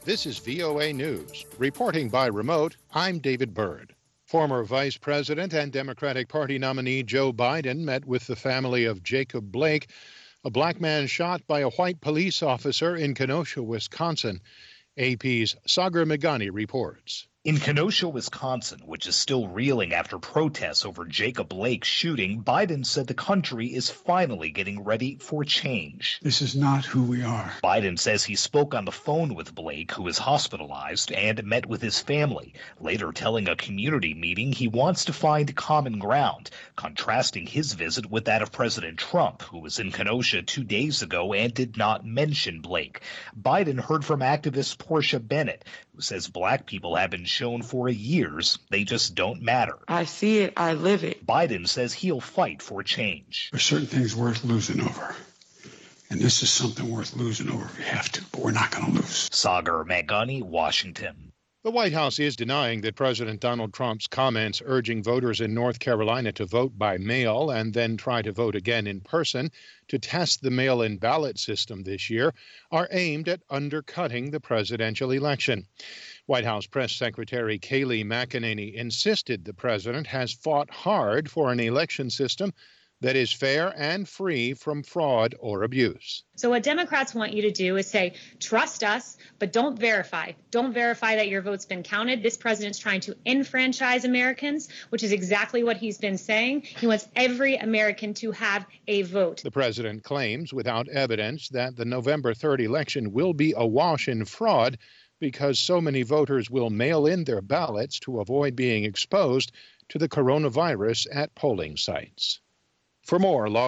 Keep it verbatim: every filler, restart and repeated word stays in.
This is V O A News. Reporting by remote, I'm David Byrd. Former Vice President and Democratic Party nominee Joe Biden met with the family of Jacob Blake, a black man shot by a white police officer in Kenosha, Wisconsin. A P's Sagar Meghani reports. In Kenosha, Wisconsin, which is still reeling after protests over Jacob Blake's shooting, Biden said the country is finally getting ready for change. This is not who we are. Biden says he spoke on the phone with Blake, who is hospitalized, and met with his family, later telling a community meeting he wants to find common ground, contrasting his visit with that of President Trump, who was in Kenosha two days ago and did not mention Blake. Biden heard from activist Portia Bennett, who says black people have been shown for years they just don't matter. I see it, I live it. Biden says he'll fight for change. There's certain things worth losing over. And this is something worth losing over if we have to, but we're not going to lose. Sagar Meghani, Washington. The White House is denying that President Donald Trump's comments urging voters in North Carolina to vote by mail and then try to vote again in person to test the mail-in ballot system this year are aimed at undercutting the presidential election. White House Press Secretary Kayleigh McEnany insisted the president has fought hard for an election system that is fair and free from fraud or abuse. So what Democrats want you to do is say, trust us, but don't verify. Don't verify that your vote's been counted. This president's trying to enfranchise Americans, which is exactly what he's been saying. He wants every American to have a vote. The president claims without evidence that the November third election will be awash in fraud because so many voters will mail in their ballots to avoid being exposed to the coronavirus at polling sites. For more,